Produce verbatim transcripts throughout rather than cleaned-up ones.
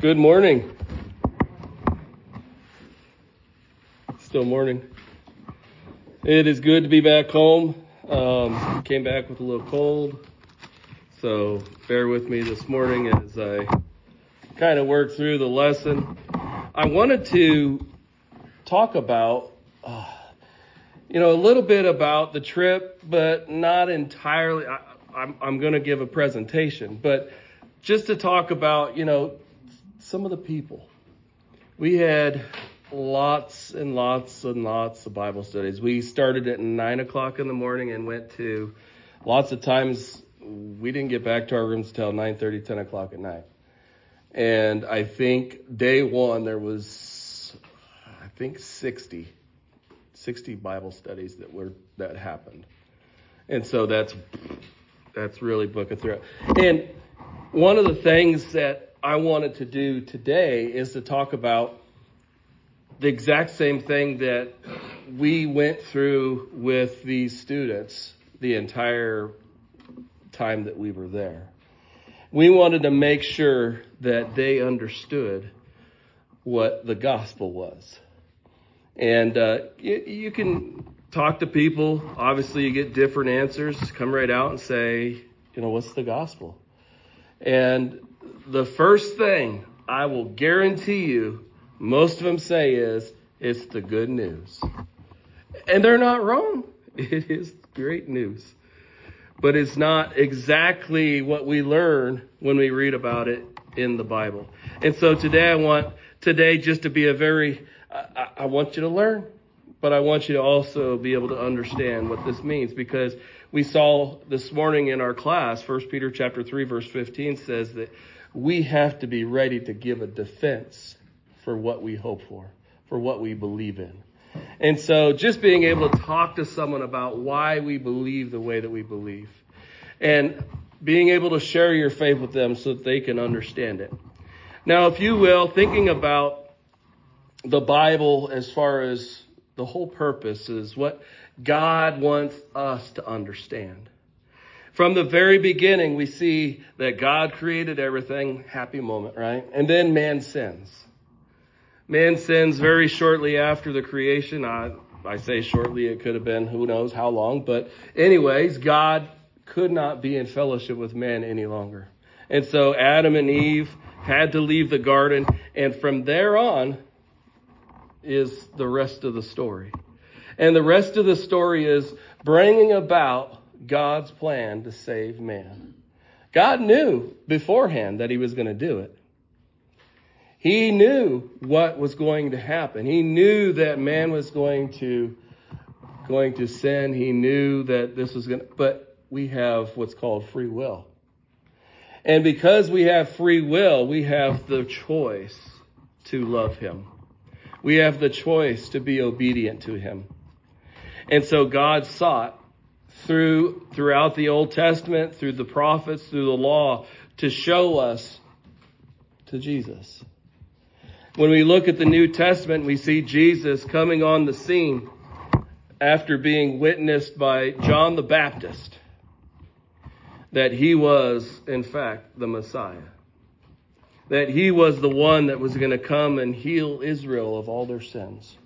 Good morning. Still morning. It is good to be back home. Um, came back with a little cold, so bear with me this morning as I kind of work through the lesson. I wanted to talk about, uh, you know, a little bit about the trip, but not entirely. I, I'm, I'm going to give a presentation, but just to talk about, you know, some of the people. We had lots and lots and lots of Bible studies. We started at nine o'clock in the morning and went to lots of times we didn't get back to our rooms until nine thirty, ten o'clock at night. And I think day one there was, I think sixty, sixty Bible studies that were, that happened. And so that's, that's really booking through. And one of the things that I wanted to do today is to talk about the exact same thing that we went through with these students the entire time that we were there. We wanted to make sure that they understood what the gospel was. And uh, you, you can talk to people. Obviously, you get different answers. Come right out and say, you know, what's the gospel? And the first thing I will guarantee you most of them say is, it's the good news. And they're not wrong. It is great news. But it's not exactly what we learn when we read about it in the Bible. And so today I want, today just to be a very, I, I want you to learn, but I want you to also be able to understand what this means, because we saw this morning in our class, First Peter chapter three, verse fifteen says that we have to be ready to give a defense for what we hope for, for what we believe in. And so just being able to talk to someone about why we believe the way that we believe and being able to share your faith with them so that they can understand it. Now, if you will, thinking about the Bible as far as the whole purpose is what God wants us to understand. From the very beginning, we see that God created everything, happy moment, right? And then man sins. Man sins very shortly after the creation. I, I say shortly, it could have been who knows how long. But anyways, God could not be in fellowship with man any longer. And so Adam and Eve had to leave the garden. And from there on is the rest of the story. And the rest of the story is bringing about God's plan to save man. God knew beforehand that he was going to do it. He knew what was going to happen. He knew that man was going to, going to sin. He knew that this was going to, but we have what's called free will. And because we have free will, we have the choice to love him. We have the choice to be obedient to him. And so God sought through, throughout the Old Testament, through the prophets, through the law, to show us to Jesus. When we look at the New Testament, we see Jesus coming on the scene after being witnessed by John the Baptist that he was, in fact, the Messiah. That he was the one that was going to come and heal Israel of all their sins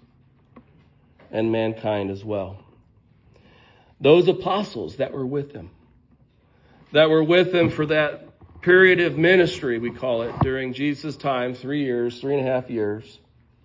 and mankind as well. Those apostles that were with him, that were with him for that period of ministry, we call it, during Jesus' time, three years, three and a half years.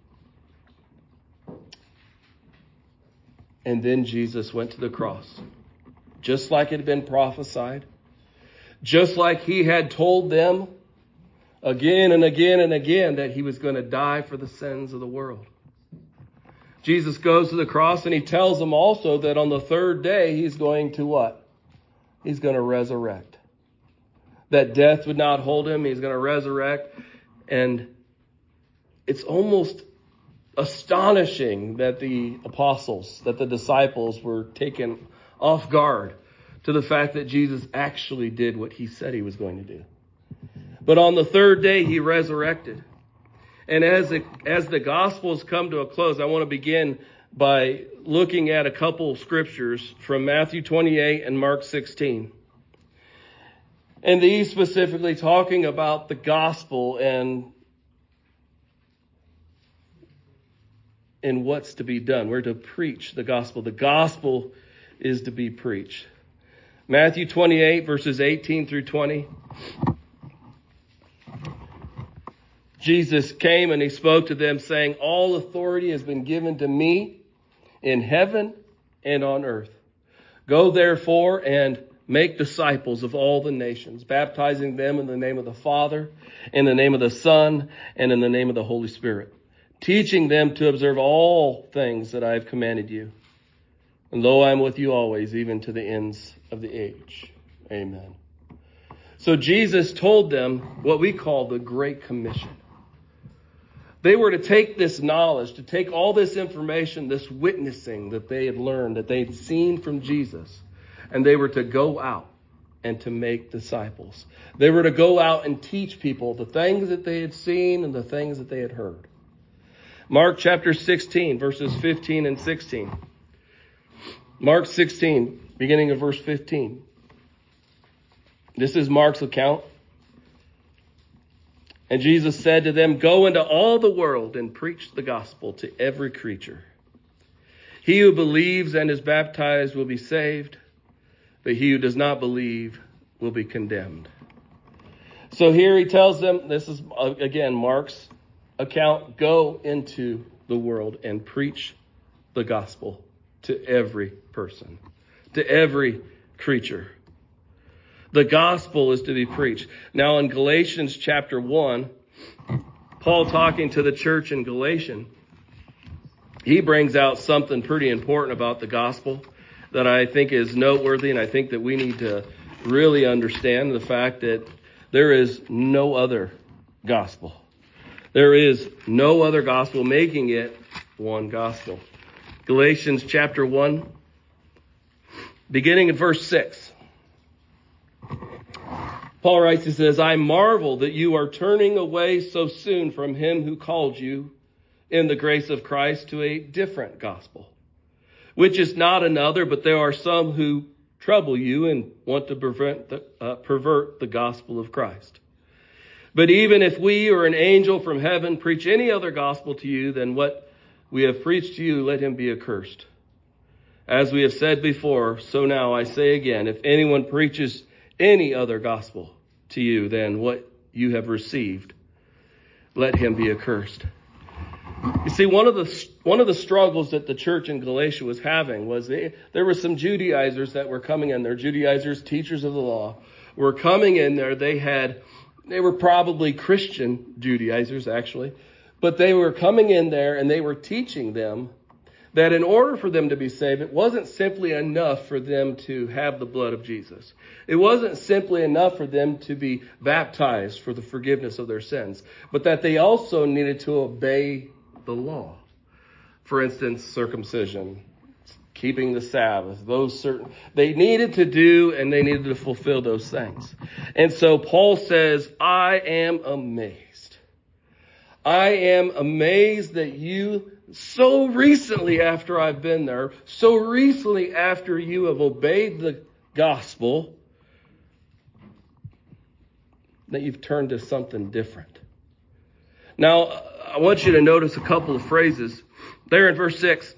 And then Jesus went to the cross, just like it had been prophesied, just like he had told them again and again and again that he was going to die for the sins of the world. Jesus goes to the cross and he tells them also that on the third day he's going to what? He's going to resurrect. That death would not hold him. He's going to resurrect. And it's almost astonishing that the apostles, that the disciples were taken off guard to the fact that Jesus actually did what he said he was going to do. But on the third day, he resurrected. And as the, as the Gospels come to a close, I want to begin by looking at a couple scriptures from Matthew twenty-eight and Mark sixteen. And these specifically talking about the gospel and in what's to be done. We're to preach the gospel. The gospel is to be preached. Matthew twenty-eight, verses eighteen through twenty. Jesus came and he spoke to them saying, all authority has been given to me in heaven and on earth. Go therefore and make disciples of all the nations, baptizing them in the name of the Father, in the name of the Son, and in the name of the Holy Spirit, teaching them to observe all things that I have commanded you. And lo, I am with you always, even to the ends of the age. Amen. So Jesus told them what we call the Great Commission. They were to take this knowledge, to take all this information, this witnessing that they had learned, that they'd seen from Jesus, and they were to go out and to make disciples. They were to go out and teach people the things that they had seen and the things that they had heard. Mark chapter sixteen, verses fifteen and sixteen. Mark sixteen, beginning of verse fifteen. This is Mark's account. And Jesus said to them, go into all the world and preach the gospel to every creature. He who believes and is baptized will be saved, but he who does not believe will be condemned. So here he tells them, this is again Mark's account, go into the world and preach the gospel to every person, to every creature. The gospel is to be preached. Now in Galatians chapter one, Paul talking to the church in Galatia, he brings out something pretty important about the gospel that I think is noteworthy, and I think that we need to really understand the fact that there is no other gospel. There is no other gospel, making it one gospel. Galatians chapter one, beginning at verse six. Paul writes, he says, I marvel that you are turning away so soon from him who called you in the grace of Christ to a different gospel, which is not another, but there are some who trouble you and want to prevent the, uh, pervert the gospel of Christ. But even if we or an angel from heaven preach any other gospel to you than what we have preached to you, let him be accursed. As we have said before, so now I say again, if anyone preaches any other gospel to you than what you have received, let him be accursed. You see, one of the one of the struggles that the church in Galatia was having was they, there were some Judaizers that were coming in there. Judaizers, teachers of the law, were coming in there. They had, they were probably Christian Judaizers actually, but they were coming in there and they were teaching them that in order for them to be saved, it wasn't simply enough for them to have the blood of Jesus. It wasn't simply enough for them to be baptized for the forgiveness of their sins, but that they also needed to obey the law. For instance, circumcision, keeping the Sabbath, those certain, they needed to do and they needed to fulfill those things. And so Paul says, I am amazed. I am amazed that you so recently after I've been there, so recently after you have obeyed the gospel, that you've turned to something different. Now, I want you to notice a couple of phrases. There in verse six,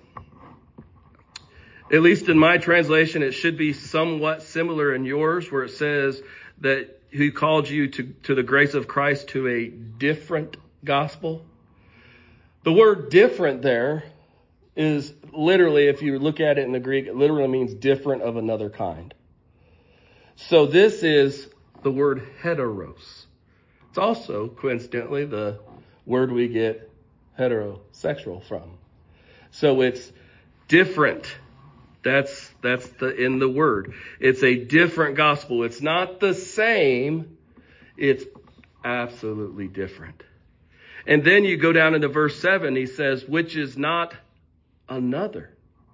at least in my translation, it should be somewhat similar in yours, where it says that he called you to, to the grace of Christ to a different gospel. The word different there is literally, if you look at it in the Greek, it literally means different of another kind. So this is the word heteros. It's also, coincidentally, the word we get heterosexual from. So it's different. That's, that's the, in the word. It's a different gospel. It's not the same. It's absolutely different. And then you go down into verse seven, he says, which is not another.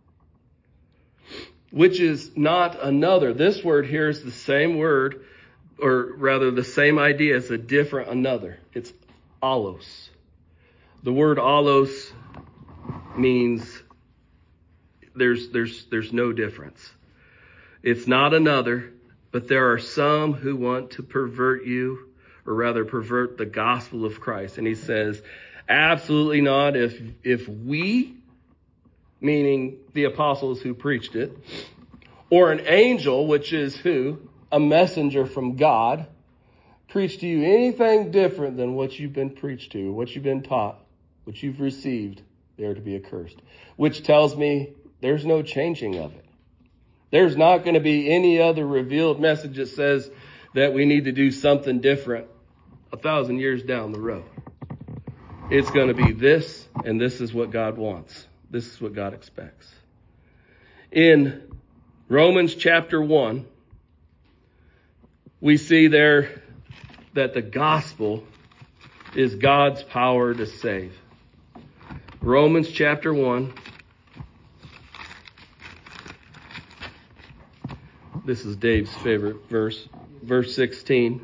Which is not another. This word here is the same word, or rather the same idea as a different another. It's allos. The word allos means there's, there's, there's no difference. It's not another, but there are some who want to pervert you, or rather pervert the gospel of Christ. And he says, absolutely not. If, if we meaning the apostles who preached it, or an angel, which is who? A messenger from God, preach to you anything different than what you've been preached to, what you've been taught, what you've received, they are to be accursed. Which tells me there's no changing of it. There's not going to be any other revealed message that says that we need to do something different a thousand years down the road. It's going to be this, and this is what God wants. This is what God expects. In Romans chapter one, we see there that the gospel is God's power to save. Romans chapter one. This is Dave's favorite verse, verse sixteen.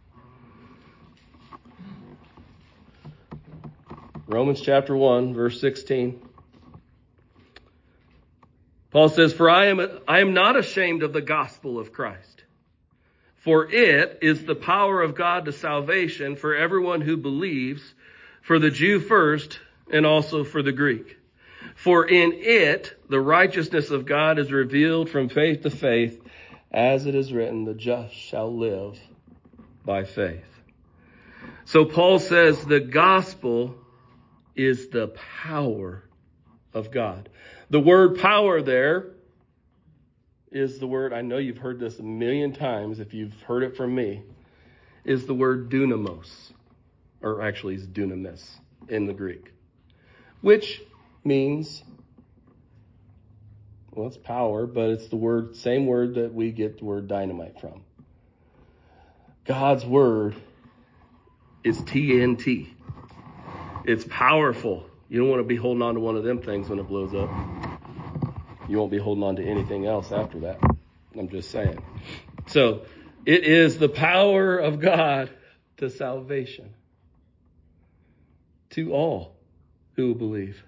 Romans chapter one, verse sixteen. Paul says, For I am, I am not ashamed of the gospel of Christ, for it is the power of God to salvation for everyone who believes, for the Jew first, and also for the Greek. For in it, the righteousness of God is revealed from faith to faith, as it is written, the just shall live by faith. So Paul says the gospel is the power of God. The word power there is the word, I know you've heard this a million times if you've heard it from me, is the word dunamos, or actually is dunamis in the Greek, which means, well, it's power, but it's the word, same word that we get the word dynamite from. God's word is T N T. It's powerful. You don't want to be holding on to one of them things when it blows up. You won't be holding on to anything else after that. I'm just saying. So it is the power of God to salvation to all who believe.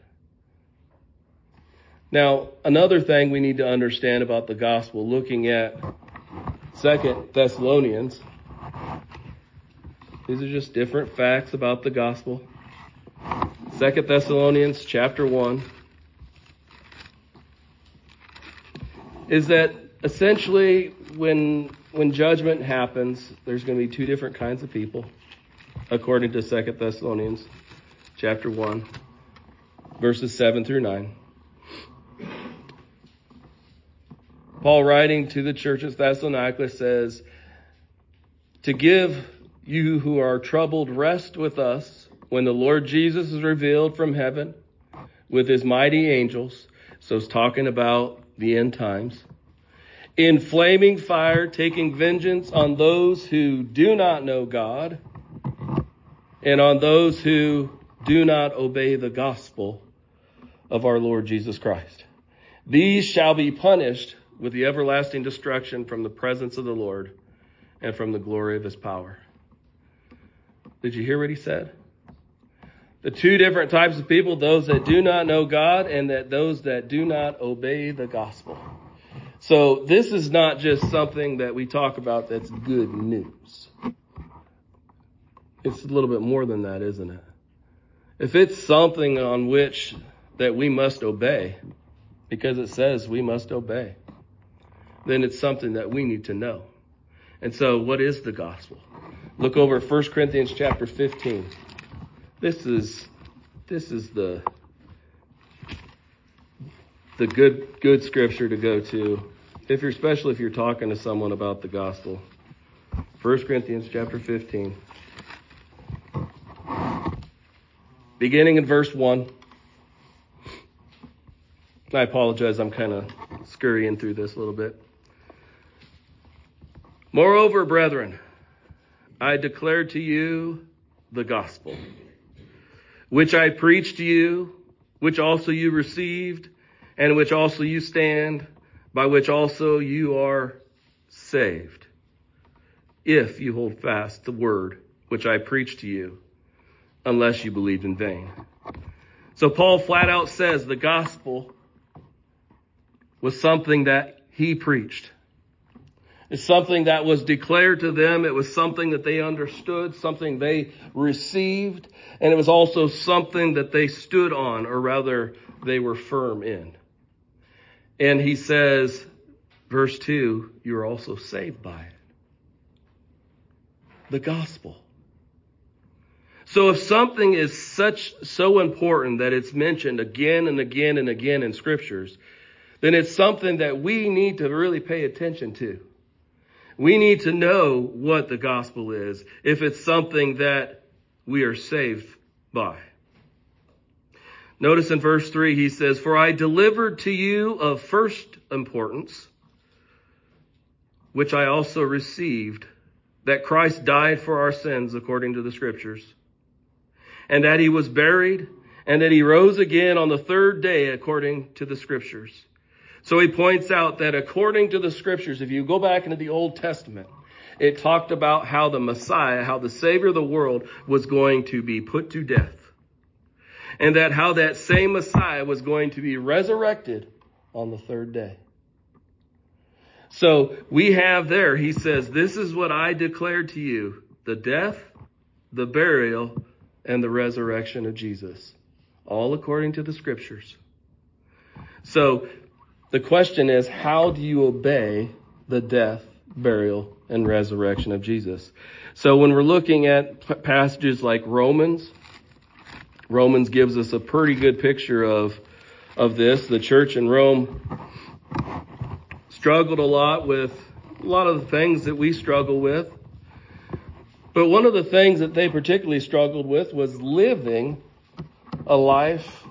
Now, another thing we need to understand about the gospel, looking at Second Thessalonians, these are just different facts about the gospel. Second Thessalonians chapter one is that essentially when when judgment happens, there's going to be two different kinds of people, according to Second Thessalonians chapter one, verses seven through nine. Paul, writing to the church of Thessalonica, says, to give you who are troubled rest with us when the Lord Jesus is revealed from heaven with his mighty angels. So it's talking about the end times. In flaming fire, taking vengeance on those who do not know God and on those who do not obey the gospel of our Lord Jesus Christ. These shall be punished with the everlasting destruction from the presence of the Lord and from the glory of his power. Did you hear what he said? The two different types of people, those that do not know God and that those that do not obey the gospel. So this is not just something that we talk about that's good news. It's a little bit more than that, isn't it? If it's something on which that we must obey, because it says we must obey, then it's something that we need to know. And so what is the gospel? Look over at First Corinthians chapter fifteen. This is this is the the good good scripture to go to, if you're especially if you're talking to someone about the gospel. First Corinthians chapter fifteen. Beginning in verse one. I apologize, I'm kind of scurrying through this a little bit. Moreover, brethren, I declare to you the gospel, which I preached to you, which also you received, and which also you stand, by which also you are saved, if you hold fast the word which I preached to you, unless you believed in vain. So Paul flat out says the gospel was something that he preached. It's something that was declared to them. It was something that they understood, something they received, and it was also something that they stood on, or rather, they were firm in. And he says, verse two, you are also saved by it. The gospel. So if something is such so important that it's mentioned again and again and again in scriptures, then it's something that we need to really pay attention to. We need to know what the gospel is if it's something that we are saved by. Notice in verse three, he says, for I delivered to you of first importance, which I also received, that Christ died for our sins according to the scriptures, and that he was buried, and that he rose again on the third day according to the scriptures. So he points out that according to the scriptures, if you go back into the Old Testament, it talked about how the Messiah, how the Savior of the world was going to be put to death. And that how that same Messiah was going to be resurrected on the third day. So we have there, he says, this is what I declared to you, the death, the burial, and the resurrection of Jesus. All according to the scriptures. So the question is, how do you obey the death, burial, and resurrection of Jesus? So when we're looking at passages like Romans, Romans gives us a pretty good picture of, of this. The church in Rome struggled a lot with a lot of the things that we struggle with. But one of the things that they particularly struggled with was living a life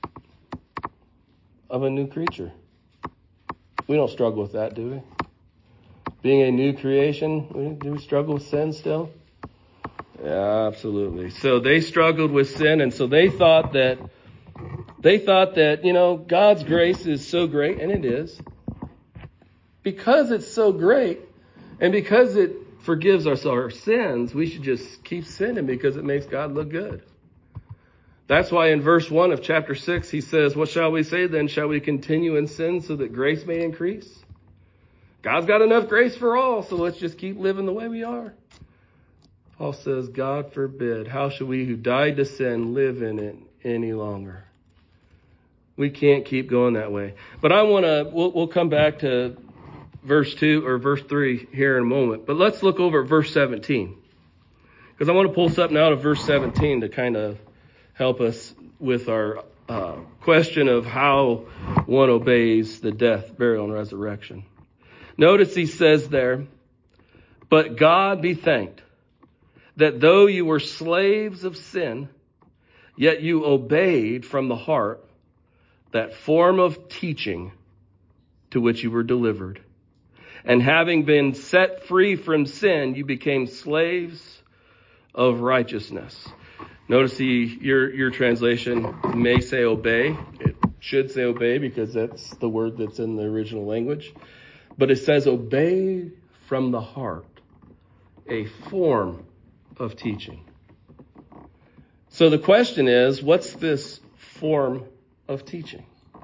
of a new creature. We don't struggle with that, do we? Being a new creation, do we struggle with sin still? Yeah, absolutely. So they struggled with sin, and so they thought that, they thought that, you know, God's grace is so great, and it is. Because it's so great, and because it forgives us our sins, we should just keep sinning because it makes God look good. That's why in verse one of chapter six, he says, what shall we say then? Shall we continue in sin so that grace may increase? God's got enough grace for all, so let's just keep living the way we are. Paul says, God forbid. How shall we who died to sin live in it any longer? We can't keep going that way. But I want to, we'll, we'll come back to verse two or verse three here in a moment. But let's look over at verse seventeen. Because I want to pull something out of verse seventeen to kind of help us with our uh, question of how one obeys the death, burial, and resurrection. Notice he says there, but God be thanked that though you were slaves of sin, yet you obeyed from the heart that form of teaching to which you were delivered. And having been set free from sin, you became slaves of righteousness. Notice the, your, your translation may say obey. It should say obey because that's the word that's in the original language. But it says obey from the heart, a form of teaching. So the question is, what's this form of teaching?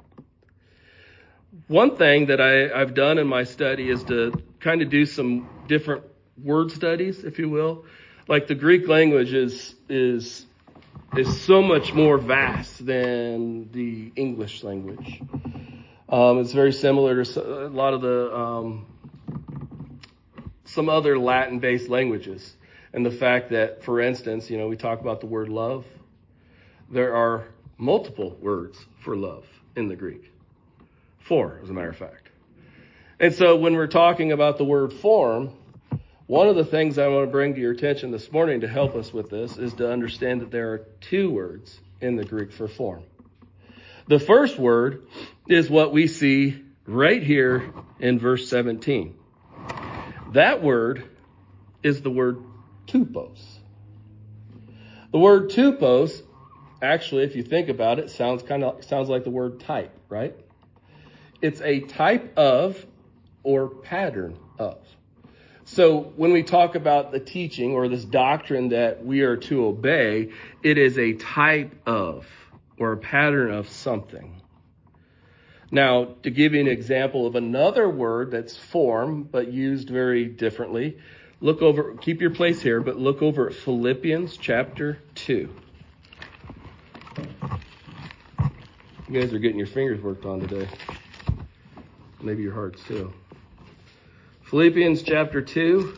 One thing that I, I've done in my study is to kind of do some different word studies, if you will. Like the Greek language is is is so much more vast than the English language. Um, it's very similar to a lot of the um, some other Latin-based languages. And the fact that, for instance, you know, we talk about the word love. There are multiple words for love in the Greek. Four, as a matter of fact. And so when we're talking about the word form, one of the things I want to bring to your attention this morning to help us with this is to understand that there are two words in the Greek for form. The first word is what we see right here in verse seventeen. That word is the word tupos. The word tupos, actually, if you think about it, sounds kind of sounds like the word type, right? It's a type of or pattern of. So when we talk about the teaching or this doctrine that we are to obey, it is a type of or a pattern of something. Now, to give you an example of another word that's form, but used very differently, look over, keep your place here, but look over at Philippians chapter two. You guys are getting your fingers worked on today. Maybe your hearts too. Philippians chapter two.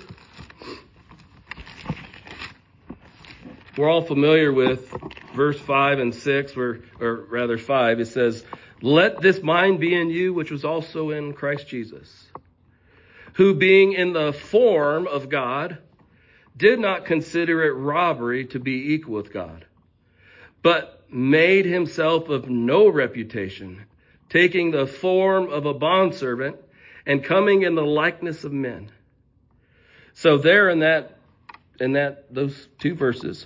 We're all familiar with verse five and six, where, or rather five. It says, "Let this mind be in you, which was also in Christ Jesus, who being in the form of God, did not consider it robbery to be equal with God, but made himself of no reputation, taking the form of a bondservant and coming in the likeness of men." So there in that, in that, those two verses,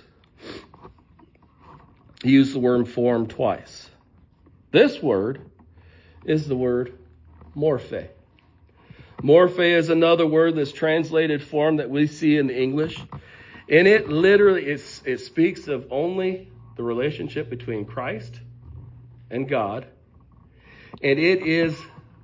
he used the word form twice. This word is the word morphe. Morphe is another word that's translated form that we see in English. And it literally, it's, it speaks of only the relationship between Christ and God. And it is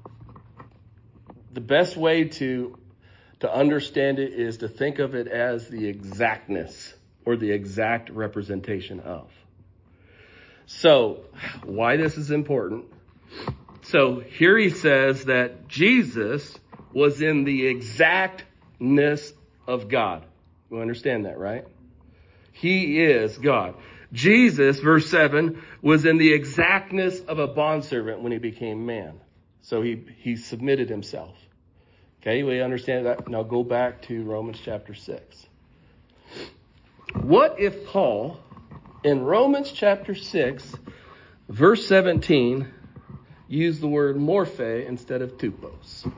the best way to, to understand it is to think of it as the exactness or the exact representation of. So, why this is important. So, here he says that Jesus was in the exactness of God. You understand that, right? He is God. Jesus, verse seven, was in the exactness of a bondservant when he became man. So he, he submitted himself. Okay, we understand that. Now go back to Romans chapter six. What if Paul, in Romans chapter six, verse seventeen, used the word morphe instead of tupos?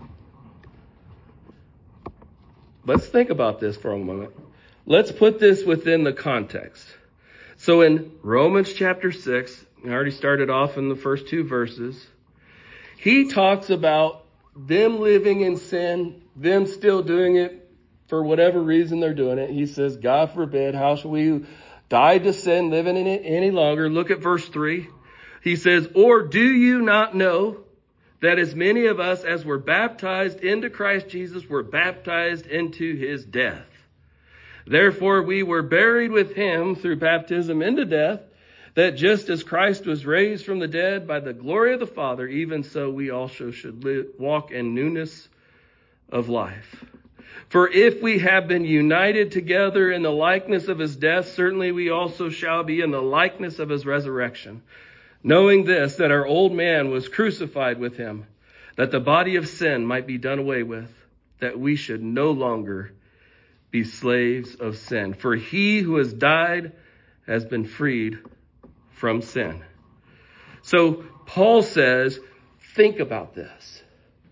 Let's think about this for a moment. Let's put this within the context. So in Romans chapter six, I already started off in the first two verses, he talks about them living in sin, them still doing it for whatever reason they're doing it. He says, God forbid, how shall we die to sin, living in it any longer? Look at verse three. He says, "Or do you not know that as many of us as were baptized into Christ Jesus were baptized into his death? Therefore we were buried with him through baptism into death, that just as Christ was raised from the dead by the glory of the Father, even so we also should live, walk in newness of life. For if we have been united together in the likeness of his death, certainly we also shall be in the likeness of his resurrection. Knowing this, that our old man was crucified with him, that the body of sin might be done away with, that we should no longer be slaves of sin. For he who has died has been freed from sin." So Paul says, think about this.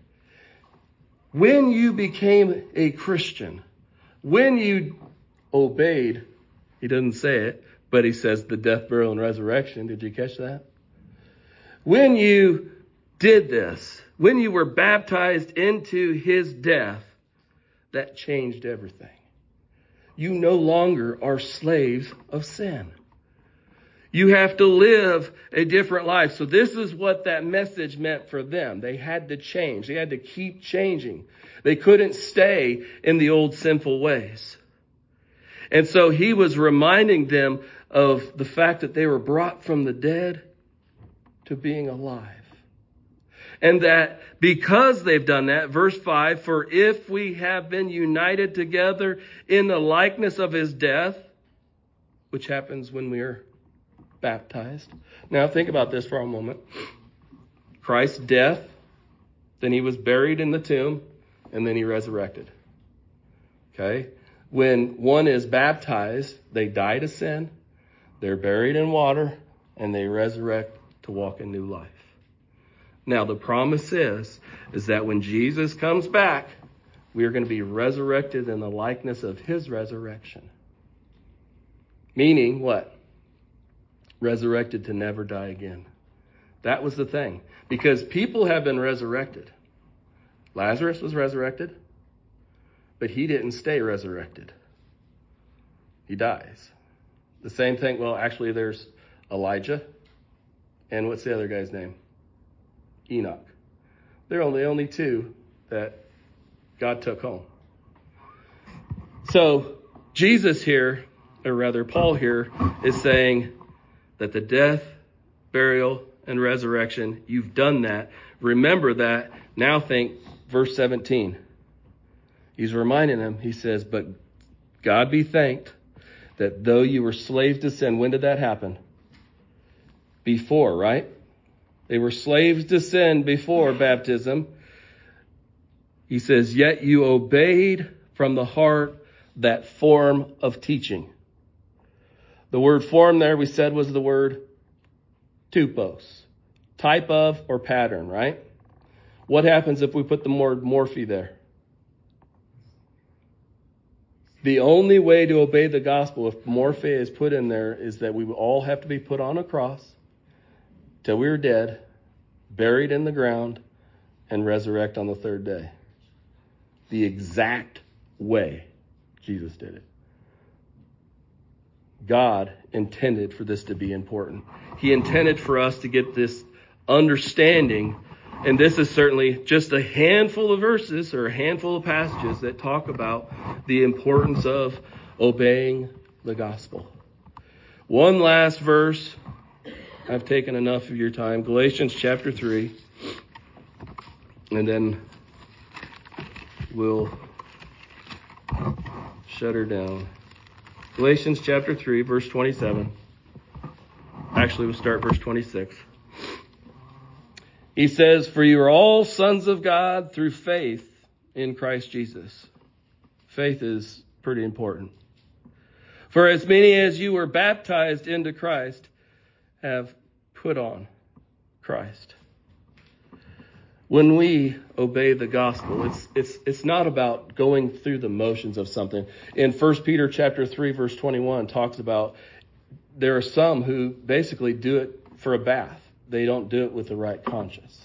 When you became a Christian, when you obeyed, he doesn't say it, but he says the death, burial, and resurrection. Did you catch that? When you did this, when you were baptized into his death, that changed everything. You no longer are slaves of sin. You have to live a different life. So this is what that message meant for them. They had to change. They had to keep changing. They couldn't stay in the old sinful ways. And so he was reminding them of the fact that they were brought from the dead to being alive. And that because they've done that, verse five, "For if we have been united together in the likeness of his death," which happens when we are baptized. Now think about this for a moment. Christ's death, then he was buried in the tomb, and then he resurrected. Okay? When one is baptized, they die to sin, they're buried in water, and they resurrect to walk in new life. Now the promise is, is that when Jesus comes back, we are going to be resurrected in the likeness of his resurrection. Meaning what? Resurrected to never die again. That was the thing. Because people have been resurrected. Lazarus was resurrected, but he didn't stay resurrected. He dies. The same thing, well, actually there's Elijah, and what's the other guy's name? Enoch. They're only only two that God took home. So Jesus here, or rather Paul here, is saying that the death, burial, and resurrection, you've done that. Remember that. Now think verse seventeen. He's reminding them, he says, but God be thanked that though you were slaves to sin, when did that happen? Before, right? They were slaves to sin before baptism. He says, yet you obeyed from the heart that form of teaching. The word form there we said was the word tupos. Type of or pattern, right? What happens if we put the word morphe there? The only way to obey the gospel, if morphe is put in there, is that we all have to be put on a cross till we were dead, buried in the ground, and resurrect on the third day. The exact way Jesus did it. God intended for this to be important. He intended for us to get this understanding. And this is certainly just a handful of verses or a handful of passages that talk about the importance of obeying the gospel. One last verse. I've taken enough of your time. Galatians chapter three. And then we'll shut her down. Galatians chapter three, verse twenty-seven. Actually, we'll start verse twenty-six. He says, for you are all sons of God through faith in Christ Jesus. Faith is pretty important. For as many as you were baptized into Christ have put on Christ. When we obey the gospel, it's it's it's not about going through the motions of something. In First Peter chapter three, verse twenty-one talks about there are some who basically do it for a bath. They don't do it with the right conscience.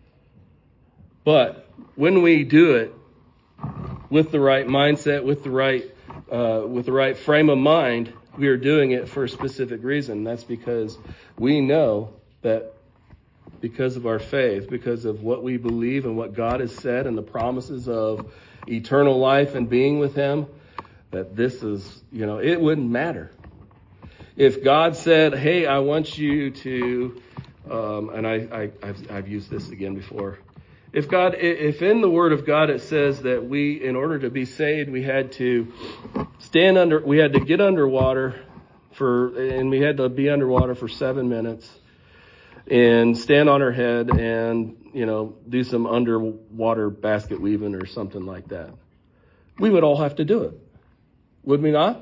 But when we do it with the right mindset, with the right uh, with the right frame of mind, we are doing it for a specific reason. That's because we know that because of our faith, because of what we believe and what God has said and the promises of eternal life and being with Him, that this is, you know, it wouldn't matter. If God said, hey, I want you to, um, and I, I, I've, I've used this again before. If God, if in the Word of God it says that we, in order to be saved, we had to stand under, we had to get underwater for, and we had to be underwater for seven minutes and stand on our head and, you know, do some underwater basket weaving or something like that. We would all have to do it. Would we not?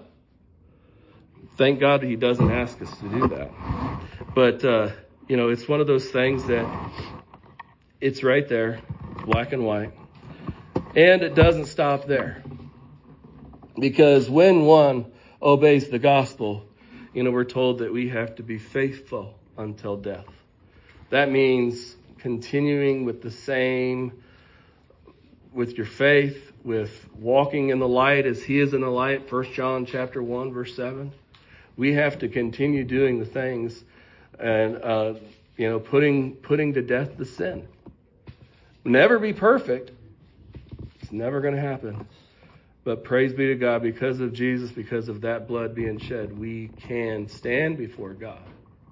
Thank God He doesn't ask us to do that. But, uh, you know, it's one of those things that it's right there, black and white. And it doesn't stop there. Because when one obeys the gospel, you know, we're told that we have to be faithful until death. That means continuing with the same, with your faith, with walking in the light as He is in the light, First John chapter one, verse seven. We have to continue doing the things and, uh, you know, putting putting to death the sin. Never be perfect. It's never going to happen. But praise be to God, because of Jesus, because of that blood being shed, we can stand before God,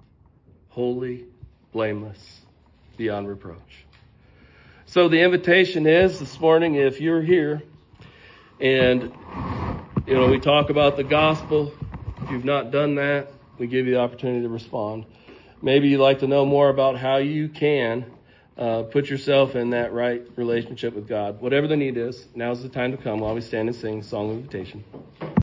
holy, blameless, beyond reproach. So the invitation is this morning, if you're here and, you know, we talk about the gospel. If you've not done that, we give you the opportunity to respond. Maybe you'd like to know more about how you can uh, put yourself in that right relationship with God. Whatever the need is, now's the time to come while we stand and sing Song of Invitation.